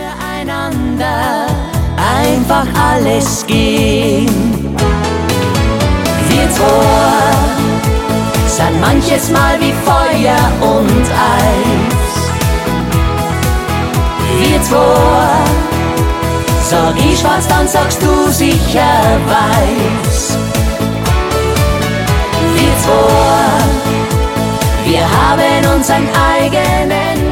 füreinander einfach alles geben. Wir zwei sind manches Mal wie Feuer und Eis. Wir zwei, sag ich schwarz, dann sagst du sicher weiß. Wir zwei, wir haben unseren eigenen